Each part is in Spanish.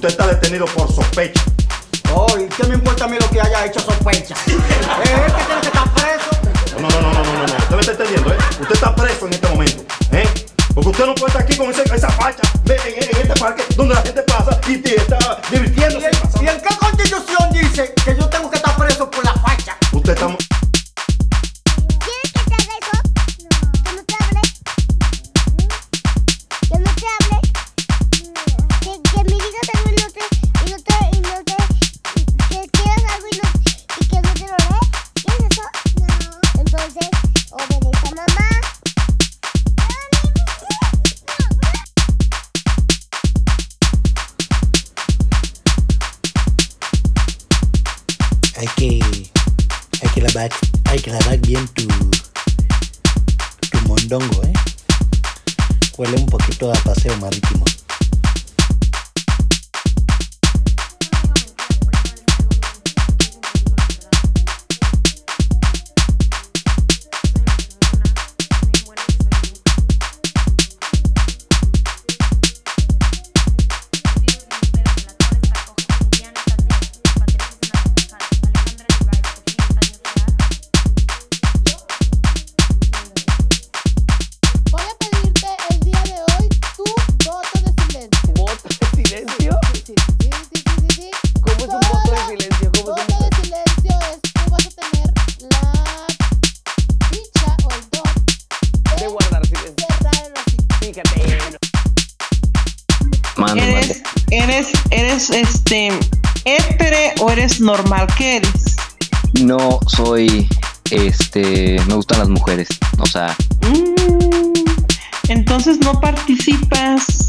Usted está detenido por sospecha. Oh, ¿y qué me importa a mí lo que haya hecho sospecha? Es él que tiene que estar preso. No. Usted me está entendiendo, ¿eh? Usted está preso en este momento, ¿eh? Porque usted no puede estar aquí con esa facha en este parque donde la gente pasa y está divirtiéndose. ¿Y en qué constitución dice que yo tengo que estar preso por la facha? Usted está... ¿Quieres que te haga eso? No. ¿Que no te hable? ¿Que no te hable? Que me digas algo y que quieras algo y que no te lo dé. ¿Quieres eso? No. Entonces, obedece a mamá. Hay que lavar bien tu mondongo, ¿eh? Huele un poquito a paseo marítimo. ¿Eres hétere o eres normal? ¿Qué eres? No soy, me gustan las mujeres, o sea. Entonces no participas.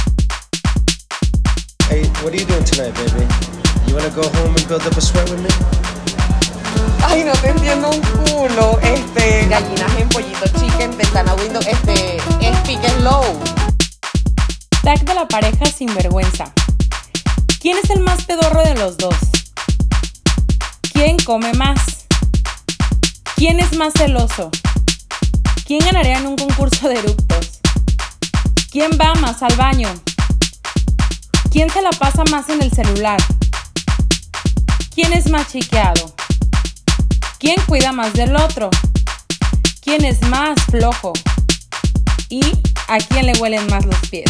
Hey, what are you doing tonight, baby? You wanna go home and build up a sweat with me? Ay, no te entiendo un culo. Gallinas en Pollito Chicken, Ventana Window, Speak Slow. Tag de la pareja sinvergüenza. ¿Quién es el más pedorro de los dos? ¿Quién come más? ¿Quién es más celoso? ¿Quién ganaría en un concurso de eructos? ¿Quién va más al baño? ¿Quién se la pasa más en el celular? ¿Quién es más chiqueado? ¿Quién cuida más del otro? ¿Quién es más flojo? ¿Y a quién le huelen más los pies?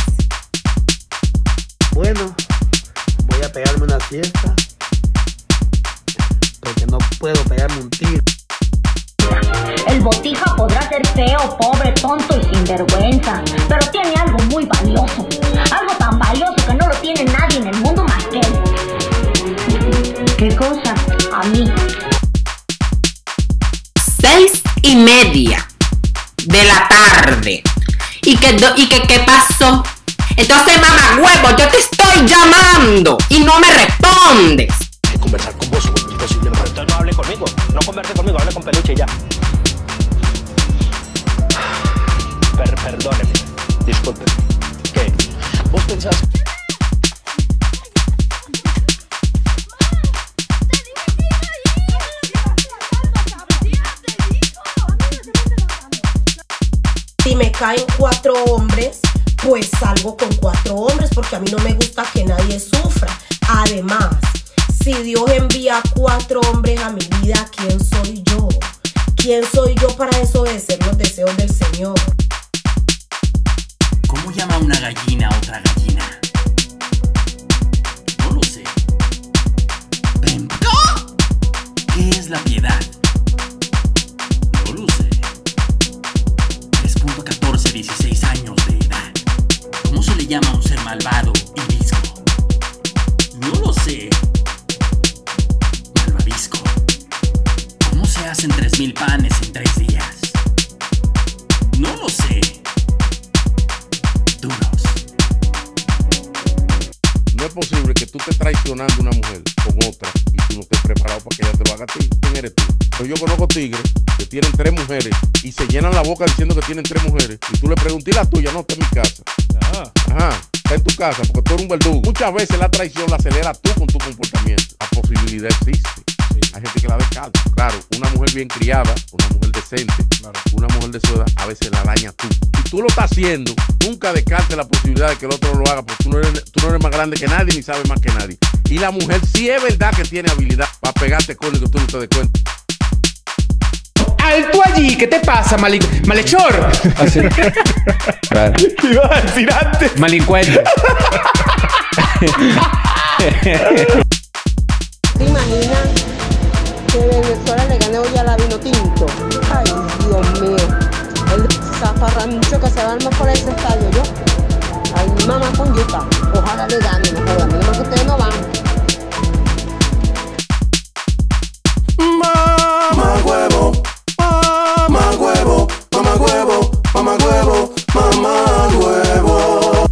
Bueno, voy a pegarme una siesta porque no puedo pegarme un tiro. El botija podrá ser feo, pobre, tonto y sinvergüenza, pero tiene algo muy valioso. Algo tan valioso que no lo tiene nadie en el mundo más que él. ¿Qué cosa? A mí. 6:30 de la tarde. ¿Y qué pasó? Entonces, mamá huevo, yo te estoy llamando y no me respondes. Hay que conversar con vos, es imposible. Entonces no hable conmigo, no converse conmigo, hable con Peluche y ya. Perdóneme, disculpe. ¿Qué? ¿Vos pensás? Si me caen 4 hombres, pues salgo con 4 hombres porque a mí no me gusta que nadie sufra. Además, si Dios envía 4 hombres a mi vida, ¿quién soy yo? ¿Quién soy yo para desobedecer los deseos del Señor? ¿Cómo llama una gallina a otra gallina? No lo sé. ¿Qué es la piedad? No lo sé. 3.14, 16 años de edad. ¿Cómo se le llama a un ser malvado y visco? No lo sé. Malvavisco. ¿Cómo se hacen 3000 panes en 3 días? No lo sé. Duros. No es posible que tú estés traicionando a una mujer con otra y tú no estés preparado para que ella te lo haga a ti. ¿Quién eres tú? Pues yo conozco tigres que tienen 3 mujeres y se llenan la boca diciendo que tienen 3 mujeres y tú le preguntas, ¿y la tuya? No, está en mi casa. Ajá, está en tu casa porque tú eres un verdugo. Muchas veces la traición la acelera tú con tu comportamiento. La posibilidad existe. Sí. Hay gente que la descarta. Claro, una mujer bien criada, una mujer decente, una mujer de su edad, a veces la daña tú. Si tú lo estás haciendo, nunca descartes la posibilidad de que el otro lo haga, porque tú no eres más grande que nadie ni sabes más que nadie. Y la mujer sí es verdad que tiene habilidad para pegarte con el que tú no te des cuenta. ¡Alto allí! ¿Qué te pasa, malhechor? Así. Claro. ¿Qué iba a decir antes? Malincuente. ¿Te imaginas que Venezuela le gane hoy a la Vinotinto? Ay, Dios mío. El zafarrancho que se va a armar por ese estadio, yo. Ay, mamá con yuca. Ojalá le gane, no jodan. Menos que ustedes no van. Mamá huevo, mamá huevo, mamá huevo, mamá huevo, mamá huevo.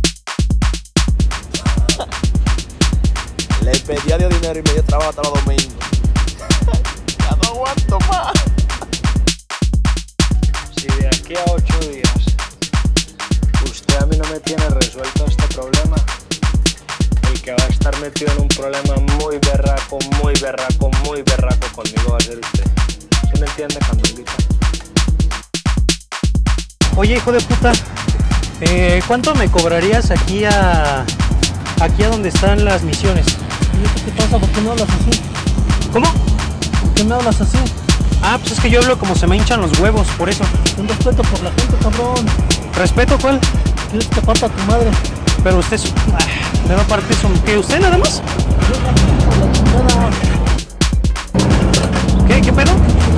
Le pedía de dinero y me dio trabajo hasta los domingos. Ya no aguanto más. Si de aquí a 8 días usted a mí no me tiene resuelto este problema, el que va a estar metido en un problema muy berraco conmigo va a ser usted. ¿Sí me entiende, Candulita? Oye, hijo de puta, ¿cuánto me cobrarías aquí a donde están las misiones? ¿Y qué pasa? ¿Por qué me hablas así? ¿Cómo? ¿Por qué me hablas así? Ah, pues es que yo hablo como se me hinchan los huevos, por eso. Un respeto por la gente, cabrón. ¿Respeto cuál? ¿Quieres que parta a tu madre? Pero usted me va a partir eso. ¿Qué? ¿Usted nada más? ¿Qué pedo?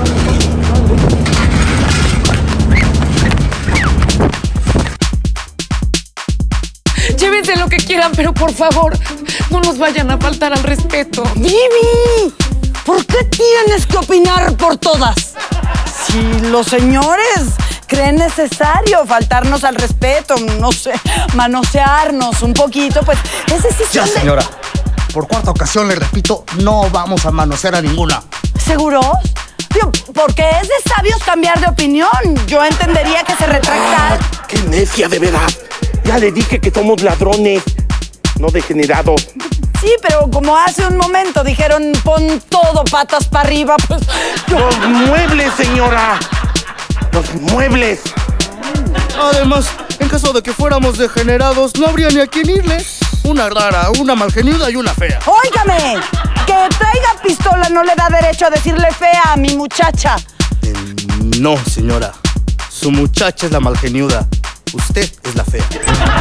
Llévense lo que quieran, pero por favor, no nos vayan a faltar al respeto. ¡Vivi! ¿Por qué tienes que opinar por todas? Si los señores creen necesario faltarnos al respeto, no sé, manosearnos un poquito, pues es decisión Ya, señora. Por cuarta ocasión le repito, no vamos a manosear a ninguna. ¿Seguros? Digo, porque es de sabios cambiar de opinión. Yo entendería que se retractan. ¡Qué necia, de verdad! Ya le dije que somos ladrones, no degenerados. Sí, pero como hace un momento dijeron, pon todo patas para arriba, pues... ¡Los muebles, señora! ¡Los muebles! Además, en caso de que fuéramos degenerados, no habría ni a quién irle. Una rara, una malgeniuda y una fea. ¡Óigame! Que traiga pistola no le da derecho a decirle fea a mi muchacha. No, señora. Su muchacha es la malgeniuda. Usted es la fea.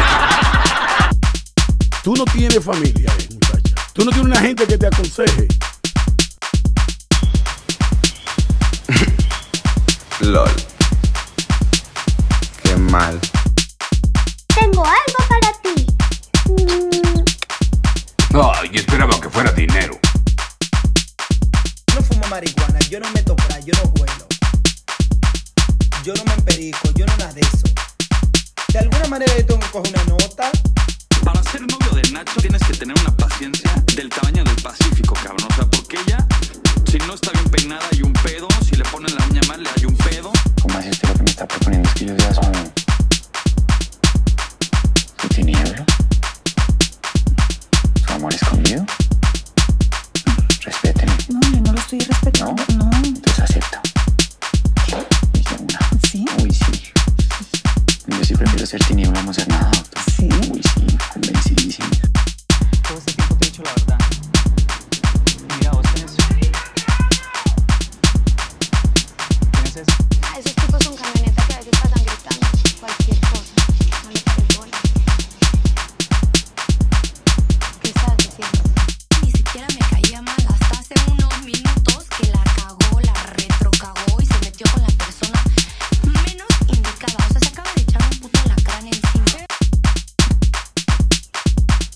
Tú no tienes familia, muchacha. Tú no tienes una gente que te aconseje. LOL. Qué mal. Tengo algo para ti. Ay, esperaba que fuera dinero. Yo no fumo marihuana, yo no meto crack, yo no huelo. Yo no me emperico, yo no nada de eso. De alguna manera yo tengo que coger una nota. Para ser novio de Nacho tienes que tener una paciencia del tamaño del Pacífico, cabrón. O sea, porque ella, si no está bien peinada, hay un pedo. Si le ponen la uña mal, le hay un pedo. ¿Cómo así? Usted lo que me está proponiendo es que yo sea su tinieblo, su amor escondido. Respéteme. No, yo no lo estoy respetando. No. Entonces acepta. Dice una. ¿Sí? Uy, sí. Yo sí prefiero ser tiniebla, no ser nada, doctor. Sí. Uy, sí, convencidísimo. Todo este tiempo te he dicho la verdad. Mira, vos tenés eso. Esos tipos son camionetas que a veces pasan gritando cualquier cosa. No le parece bola. ¿Qué estás diciendo? Ni siquiera me caía mal hasta hace unos minutos que la cagó, la retrocagó y se metió con la persona menos indicada. O sea, se acaba de echar un puto lacrán encima.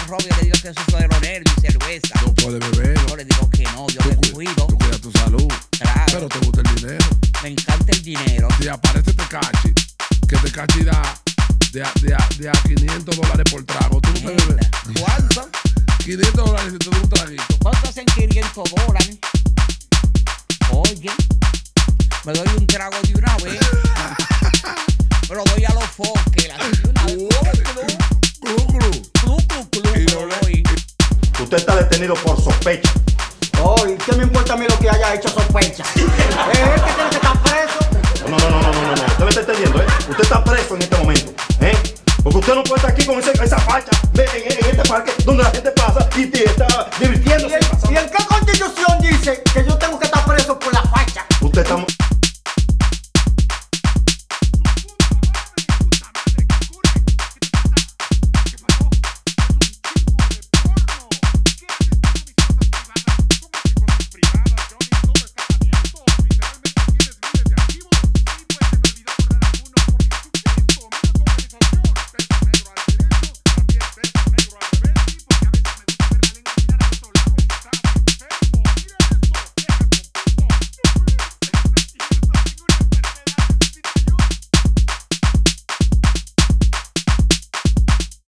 arroz, yo le digo que eso es de los nervios y cerveza. No puede beber. Yo le digo que no, yo me cuido. Tú cuidas tu salud. Claro. Pero te gusta el dinero. Me encanta el dinero. Si aparece Tecachi, que Tecachi da de a $500 por trago, ¿tú no te bebes? ¿Cuánto? $500 si te da un traguito. ¿Cuánto hacen $500? Oye, me doy un trago de una vez. Me lo doy a los foques, de una vez. Usted está detenido por sospecha. Oh, ¿y qué me importa a mí lo que haya hecho sospecha?